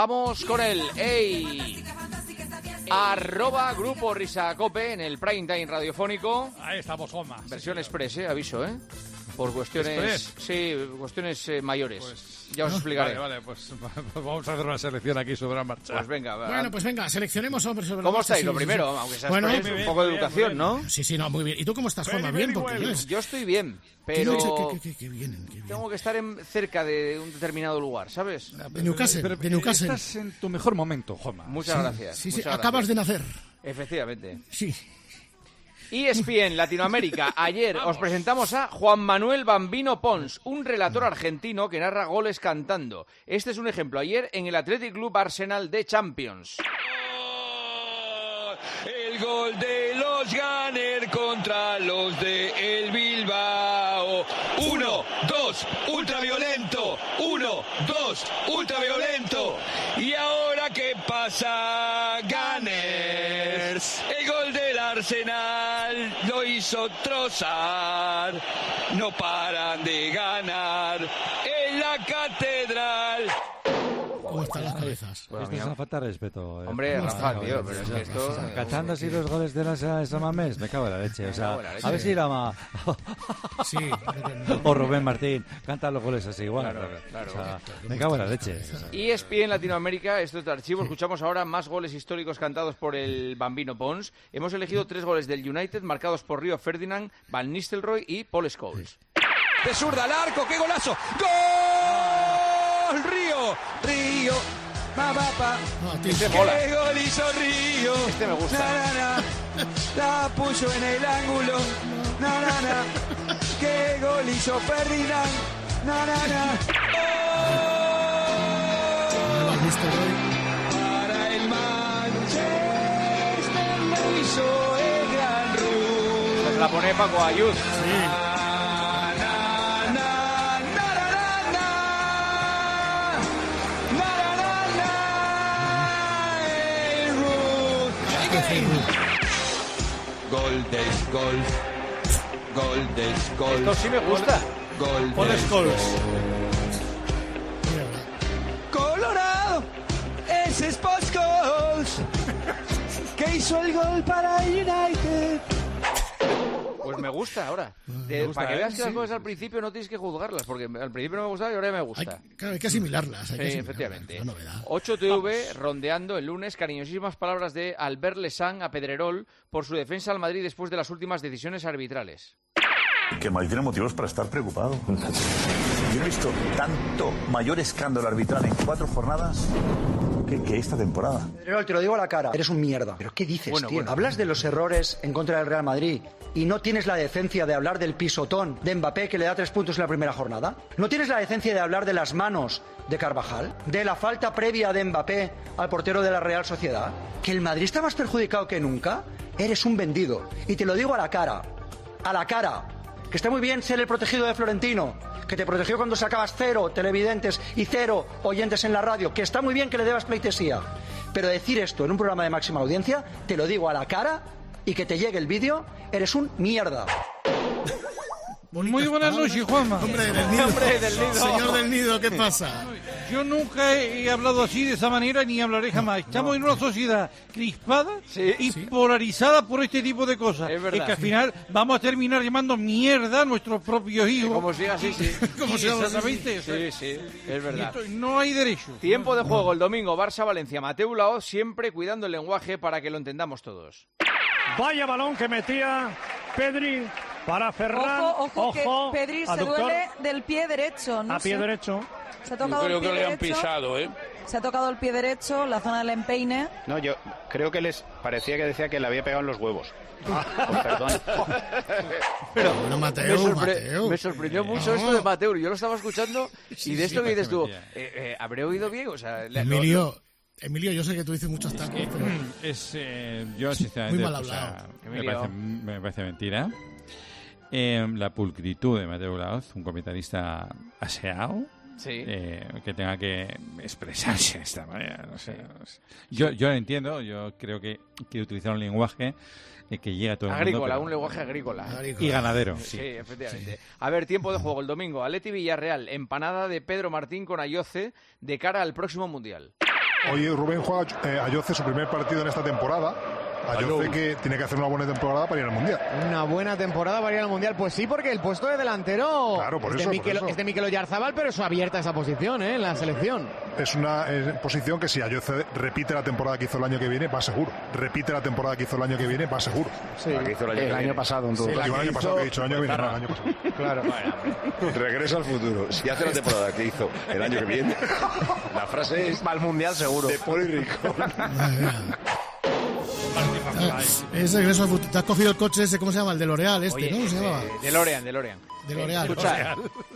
Vamos con el @ Grupo Risa Cope en el prime time radiofónico. Ahí estamos, Juanma. Versión express, aviso, por cuestiones, cuestiones mayores. Pues, ya os explicaré. Vale, pues vamos a hacer una selección aquí sobre la marcha. Pues venga, Bueno, pues venga, seleccionemos hombres sobre ¿Cómo la marcha. estáis? Lo primero, aunque sea bueno, express, un poco de educación, ¿no? Sí, no, muy bien. ¿Y tú cómo estás, Juanma? Bien, porque yo estoy bien, pero qué bien. tengo que estar cerca de un determinado lugar, ¿sabes? De Newcastle. Estás en tu mejor momento, Juanma. Muchas gracias. Sí, muchas acabas de nacer. Efectivamente. Sí. ESPN Latinoamérica. Ayer os presentamos a Juan Manuel Bambino Pons, un relator argentino que narra goles cantando. Este es un ejemplo. Ayer en el Athletic Club Arsenal de Champions. El gol de los Gunner contra los de el Bilbao. 1-2, ultraviolento. 1-2, ultraviolento. Y ahora ¿qué pasa? Gunners. El gol del Arsenal lo hizo Trossard. No paran de ganar en la catedral. ¿Cómo están las cabezas? Esto es una falta de respeto. Hombre, Rafa, tío, pero es que esto... Cantando así los goles de la Mamés, me cago en la leche. O sea, a ver si Irama Sí. o Rubén Martín cantan los goles así igual. Claro. O sea, me cago en la leche. ESPN Latinoamérica, esto es de archivo. Escuchamos ahora más goles históricos cantados por el Bambino Pons. Hemos elegido 3 goles del United marcados por Río Ferdinand, Van Nistelrooy y Paul Scholes. De zurda al arco, ¡qué golazo! ¡Gol! Río, papá. Este mola. ¡Qué gol hizo Río! Este me gusta. La puso en el ángulo. ¡Qué gol hizo Ferdinand! Para el Manchester lo hizo el gran Ruth. Nos la pone Paco Ayud. Gol. Esto sí me gusta. Paul Scholes. Colorado, ese es Paul Scholes, que hizo el gol para United. Pues me gusta ahora. Para que veas que las cosas al principio no tienes que juzgarlas, porque al principio no me gustaba y ahora me gusta. Hay que asimilarlas. Efectivamente. Es una novedad. 8TV rondeando el lunes cariñosísimas palabras de Albert Lesang a Pedrerol por su defensa al Madrid después de las últimas decisiones arbitrales. Que Madrid tiene motivos para estar preocupado. Yo no he visto tanto mayor escándalo arbitral en 4 jornadas que esta temporada. Pedrerol, te lo digo a la cara, eres un mierda. ¿Pero qué dices, tío? Hablas de los errores en contra del Real Madrid y no tienes la decencia de hablar del pisotón de Mbappé que le da 3 puntos en la primera jornada. ¿No tienes la decencia de hablar de las manos de Carvajal? ¿De la falta previa de Mbappé al portero de la Real Sociedad? ¿Que el Madrid está más perjudicado que nunca? Eres un vendido. Y te lo digo a la cara. A la cara. Que está muy bien ser el protegido de Florentino, que te protegió cuando sacabas 0 televidentes y 0 oyentes en la radio, que está muy bien que le debas pleitesía. Pero decir esto en un programa de máxima audiencia, te lo digo a la cara y que te llegue el vídeo, eres un mierda. Muy buenas noches, Juanma. Hombre del nido. Señor del nido, ¿qué pasa? Yo nunca he hablado así, de esa manera, ni hablaré jamás. Estamos en una sociedad crispada y polarizada por este tipo de cosas. Es verdad. Que al final vamos a terminar llamando mierda a nuestros propios hijos. Como siga así, sí. Exactamente. Sí, es verdad. No hay derecho. Tiempo de juego el domingo, Barça-Valencia. Mateu Laoz siempre cuidando el lenguaje para que lo entendamos todos. Vaya balón que metía Pedri para Ferran. Ojo, que Pedri se duele del pie derecho. No a pie sé. derecho. Se ha tocado el pie derecho. Se ha tocado el pie derecho, la zona del empeine. No, yo creo que parecía que decía que le había pegado en los huevos. Perdón. Pero bueno, Mateu. Me sorprendió mucho esto de Mateu. Yo lo estaba escuchando y de esto que dices tú, ¿habré oído bien? O sea, Emilio, yo sé que tú dices muchos tacos, pero... Yo, sinceramente, muy mal hablado. Me parece mentira. La pulcritud de Mateu Laoz, un comentarista aseado, que tenga que expresarse de esta manera. No sé. Yo lo entiendo, yo creo que quiere utilizar un lenguaje que llega a todo el mundo. Agrícola, un lenguaje agrícola. Y ganadero. Sí, efectivamente. A ver, tiempo de juego el domingo. Atleti Villarreal, empanada de Pedro Martín con Ayoce de cara al próximo Mundial. Hoy Rubén juega Ayoce su primer partido en esta temporada. Ayoce que tiene que hacer una buena temporada para ir al Mundial. Una buena temporada para ir al Mundial. Pues sí, porque el puesto de delantero es de Mikel Oyarzabal, pero es abierta esa posición en la selección. Es una posición que si Ayoce repite la temporada que hizo el año que viene, va seguro. Repite la temporada que hizo el año que viene, va seguro. Sí. La que hizo el año pasado. El año pasado que he dicho, el año que viene, no, el año pasado. Claro. Regresa al futuro. Si hace la temporada que hizo el año que viene, la frase es... Va al Mundial seguro. De Poli Rico. Es regreso al futuro. Te has cogido el coche ese, ¿cómo se llama? El de L'Oreal, ¿no? ¿Se llamaba? DeLorean. Escucha,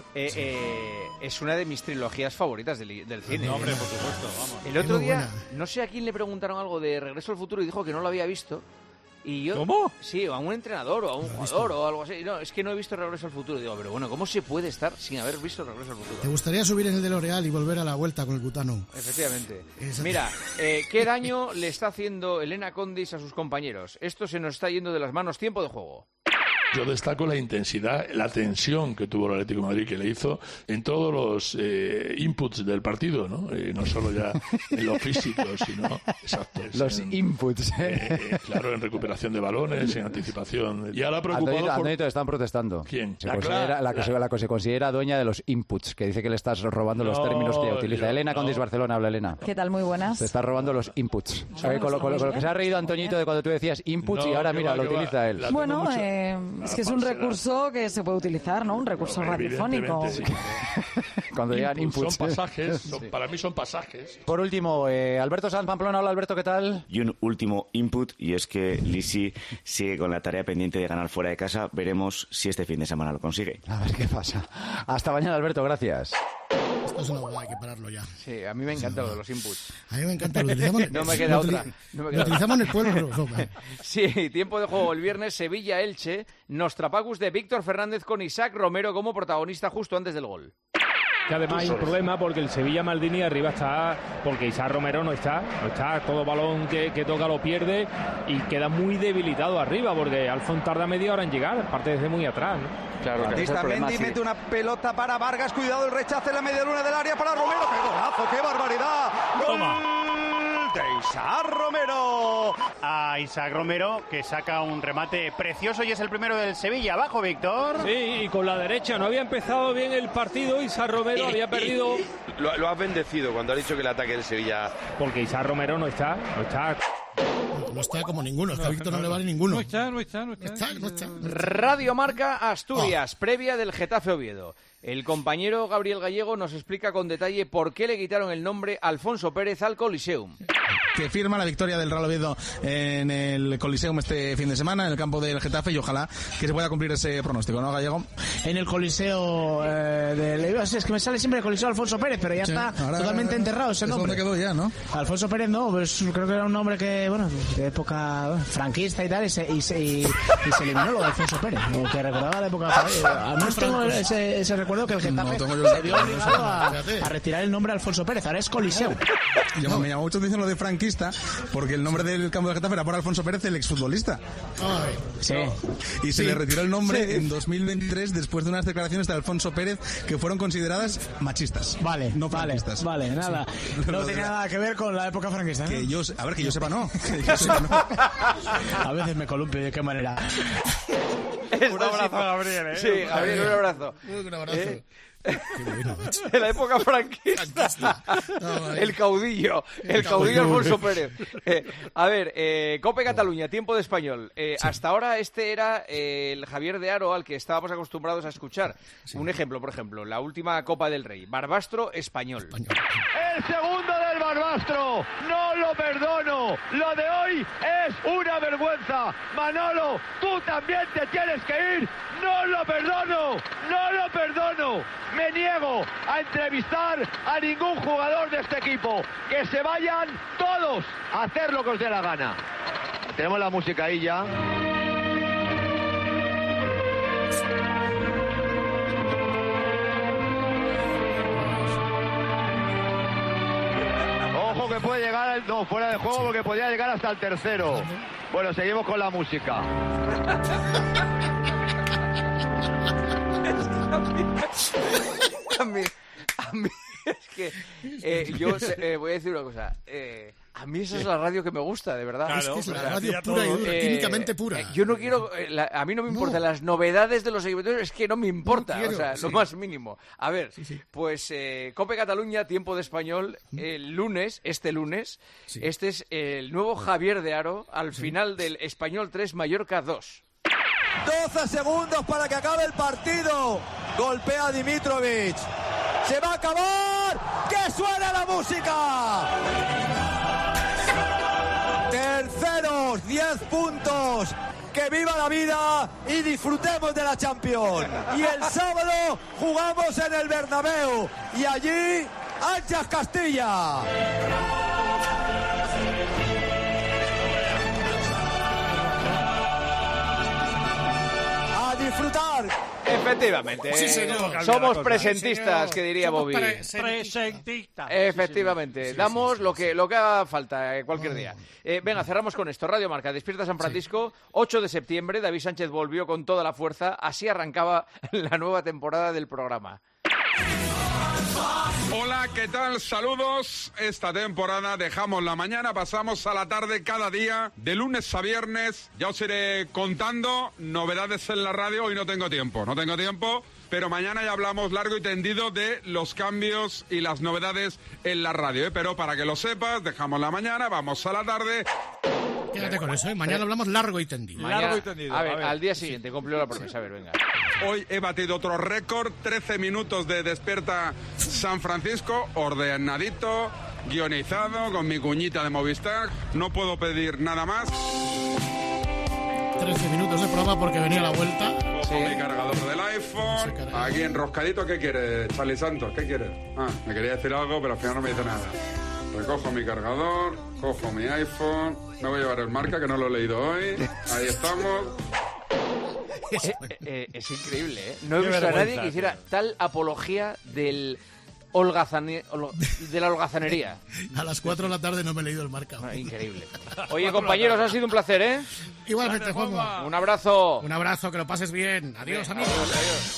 es una de mis trilogías favoritas del cine. No, hombre, por supuesto, vamos. El otro día, no sé a quién le preguntaron algo de Regreso al Futuro y dijo que no lo había visto. Y yo, ¿cómo? Sí, a un entrenador o a un jugador o algo así. No, es que no he visto Regreso al Futuro. Digo, pero bueno, ¿cómo se puede estar sin haber visto Regreso al Futuro? ¿Te gustaría subir en el de L'Oreal y volver a la vuelta con el butano? Efectivamente. Mira, ¿qué daño le está haciendo Elena Condis a sus compañeros? Esto se nos está yendo de las manos. Tiempo de juego. Yo destaco la intensidad, la tensión que tuvo el Atlético de Madrid, que le hizo en todos los inputs del partido, ¿no? No solo ya en lo físico, sino... Exacto. Los inputs. Claro, en recuperación de balones, en anticipación. Y ahora preocupado Antonito, están protestando. ¿Quién? La que se considera dueña de los inputs, que dice que le estás robando los términos que ella utiliza. Elena Condis Barcelona, habla Elena. ¿Qué tal? Muy buenas. Te estás robando los inputs. Con lo que se ha reído Antoñito de cuando tú decías inputs y ahora mira, lo utiliza él. Bueno, es que es un recurso que se puede utilizar, ¿no? Un recurso radiofónico. Sí. Cuando llegan inputs. Son pasajes, para mí son pasajes. Por último, Alberto Sanz Pamplona. Hola, Alberto, ¿qué tal? Y un último input, y es que Lisi sigue con la tarea pendiente de ganar fuera de casa. Veremos si este fin de semana lo consigue. A ver qué pasa. Hasta mañana, Alberto, gracias. Esto es una boda, hay que pararlo ya. Sí, a mí me encanta lo de los inputs. A mí me encanta. Lo utilizamos, no me queda otra. Lo utilizamos en el pueblo. Sí, tiempo de juego el viernes, Sevilla-Elche, Nostrapacus de Víctor Fernández con Isaac Romero como protagonista justo antes del gol. Que además hay un problema porque el Sevilla Maldini arriba está, porque Isaac Romero no está, todo balón que toca lo pierde y queda muy debilitado arriba porque Alfon tarda media hora en llegar, parte desde muy atrás, ¿no? Claro, Batista Mendy mete una pelota para Vargas, cuidado el rechace en la media luna del área para Romero, ¡qué golazo, qué barbaridad! ¡Gol de Isaac Romero! A Isaac Romero, que saca un remate precioso y es el primero del Sevilla. Abajo, Víctor. Sí, y con la derecha no había empezado bien el partido, Isaac Romero había perdido... Lo has bendecido cuando ha dicho que el ataque del Sevilla... Porque Isaac Romero no está. No está como ninguno, es que a Víctor no le vale ninguno. No está. Radio Marca Asturias, previa del Getafe Oviedo. El compañero Gabriel Gallego nos explica con detalle por qué le quitaron el nombre Alfonso Pérez al Coliseum. Que firma la victoria del Real Oviedo en el Coliseum este fin de semana, en el campo del Getafe, y ojalá que se pueda cumplir ese pronóstico, ¿no, Gallego? En el Coliseo es que me sale siempre el Coliseo Alfonso Pérez, pero ya está totalmente enterrado ese nombre. ¿Dónde quedó ya, no? Alfonso Pérez no, pues creo que era un nombre que, de época franquista y tal, y se eliminó lo de Alfonso Pérez, lo que recordaba la época. Al menos tengo ese recuerdo que el Getafe se vio obligado a retirar el nombre de Alfonso Pérez, ahora es Coliseo. Me llamó mucho atención lo de franquista, porque el nombre del campo de Getafe era por Alfonso Pérez, el exfutbolista. Sí. Y se le retiró el nombre en 2023 después de unas declaraciones de Alfonso Pérez que fueron consideradas machistas. No franquistas. Vale, nada. No tenía nada que ver con la época franquista, ¿no? Que yo sepa, no. A veces me columpio, ¿de qué manera? Un abrazo a Gabriel, ¿eh? Sí, Gabriel, un abrazo. Un abrazo. Qué bueno, macho. De la época franquista. El caudillo Alfonso Pérez. A ver, Cope Cataluña, tiempo de español. Hasta ahora este era el Javier de Haro al que estábamos acostumbrados a escuchar. Un ejemplo, por ejemplo, la última Copa del Rey, Barbastro español. El segundo del Barbastro, no lo perdono. Lo de hoy es una vergüenza. Manolo, tú también te tienes que ir. No lo perdono. Me niego a entrevistar a ningún jugador de este equipo. Que se vayan todos a hacer lo que os dé la gana. Tenemos la música ahí ya. Ojo que puede llegar, fuera de juego porque podría llegar hasta el tercero. Bueno, seguimos con la música. A mí Es que yo voy a decir una cosa. A mí esa es la radio que me gusta, de verdad. Claro, es la radio pura y dura, químicamente pura. Yo no quiero... a mí no me importan las novedades de los seguidores, es que no me importa, lo más mínimo. A ver, pues COPE Cataluña, tiempo de español, el lunes, este es el nuevo Javier de Haro, al final del Español 3, Mallorca 2. 12 segundos para que acabe el partido. Golpea Dimitrovic. ¡Se va a acabar! ¡Que suene la música! Terceros, 10 puntos. ¡Que viva la vida y disfrutemos de la Champions! Y el sábado jugamos en el Bernabéu. Y allí, Anchas Castilla. Disfrutar. Efectivamente. Sí, señor. Somos presentistas, que diría Bobby. Presentistas. Efectivamente. Damos lo que haga falta cualquier día. Venga, cerramos con esto. Radio Marca, Despierta San Francisco, 8 de septiembre. David Sánchez volvió con toda la fuerza. Así arrancaba la nueva temporada del programa. Hola, ¿qué tal? Saludos. Esta temporada dejamos la mañana, pasamos a la tarde cada día, de lunes a viernes. Ya os iré contando novedades en la radio. Hoy no tengo tiempo, pero mañana ya hablamos largo y tendido de los cambios y las novedades en la radio, Pero para que lo sepas, dejamos la mañana, vamos a la tarde. Quédate con eso, Mañana hablamos largo y tendido. Largo y tendido. A ver, al día siguiente, cumplió la promesa. A ver, venga. Hoy he batido otro récord, 13 minutos de Despierta San Francisco, ordenadito, guionizado, con mi cuñita de Movistar. No puedo pedir nada más. 13 minutos de prueba porque venía la vuelta. Cojo mi cargador del iPhone, aquí enroscadito. ¿Qué quieres, Charlie Santos? ¿Qué quieres? Me quería decir algo, pero al final no me dice nada. Recojo mi cargador, cojo mi iPhone, me voy a llevar el marca, que no lo he leído hoy. Ahí estamos. Es increíble, ¿eh? No he visto a nadie que hiciera tal apología de la holgazanería. A las 4 de la tarde no me he leído el marca. Increíble. Oye, compañeros, ha sido un placer, ¿eh? Igualmente, Juanma. Un abrazo. Un abrazo, que lo pases bien. Adiós, amigos. Adiós.